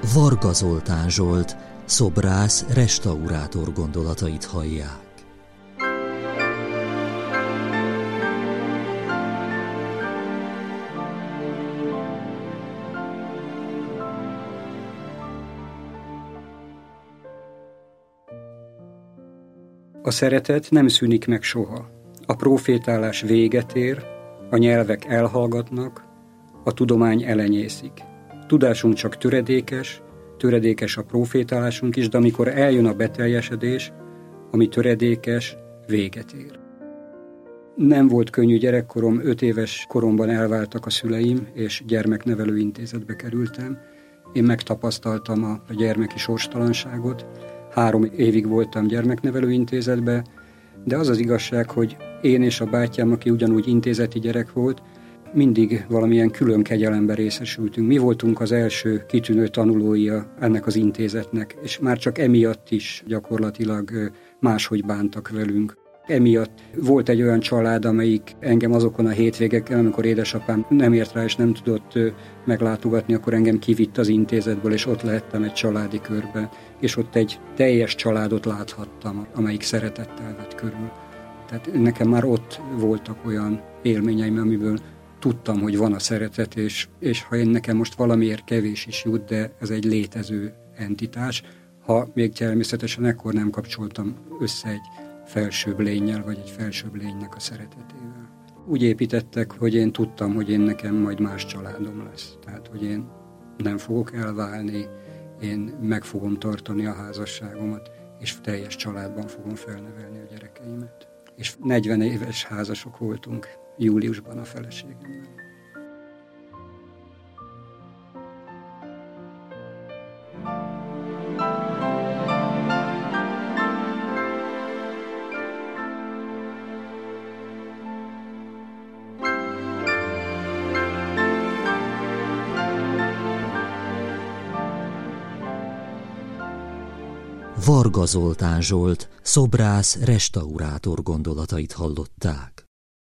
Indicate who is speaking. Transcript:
Speaker 1: Varga Zoltán Zsolt, szobrász, restaurátor gondolatait hallják.
Speaker 2: A szeretet nem szűnik meg soha. A profétálás véget ér, a nyelvek elhallgatnak, a tudomány elenyészik. Tudásunk csak töredékes a profétálásunk is, de amikor eljön a beteljesedés, ami töredékes, véget ér. Nem volt könnyű gyerekkorom, 5 éves koromban elváltak a szüleim, és gyermeknevelő intézetbe kerültem. Én megtapasztaltam a gyermeki sorstalanságot, 3 évig voltam gyermeknevelő intézetbe, de az az igazság, hogy én és a bátyám, aki ugyanúgy intézeti gyerek volt, mindig valamilyen külön kegyelemben részesültünk. Mi voltunk az első kitűnő tanulóia ennek az intézetnek, és már csak emiatt is gyakorlatilag máshogy bántak velünk. Emiatt volt egy olyan család, amelyik engem azokon a hétvégeken, amikor édesapám nem ért rá és nem tudott meglátogatni, akkor engem kivitt az intézetből, és ott lehettem egy családi körben, és ott egy teljes családot láthattam, amelyik szeretettel vett körül. Tehát nekem már ott voltak olyan élményeim, amiből tudtam, hogy van a szeretet, és ha nekem most valamiért kevés is jut, de ez egy létező entitás, ha még természetesen ekkor nem kapcsoltam össze egy felsőbb lénnyel, vagy egy felsőbb lénynek a szeretetével. Úgy építettek, hogy én tudtam, hogy nekem majd más családom lesz. Tehát, hogy én nem fogok elválni, én meg fogom tartani a házasságomat, és teljes családban fogom felnevelni a gyerekeimet. És 40 éves házasok voltunk júliusban a feleségemmel.
Speaker 1: Varga Zoltán Zsolt, szobrász, restaurátor gondolatait hallották.